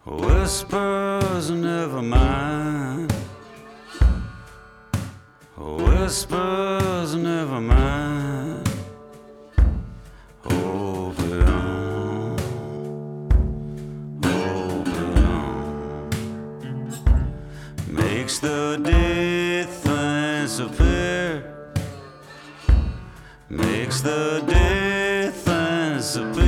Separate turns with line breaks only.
Whispers, never mind. Whispers, never mind. Hope it on, hope it on. Makes the day things appear. Makes the day things appear.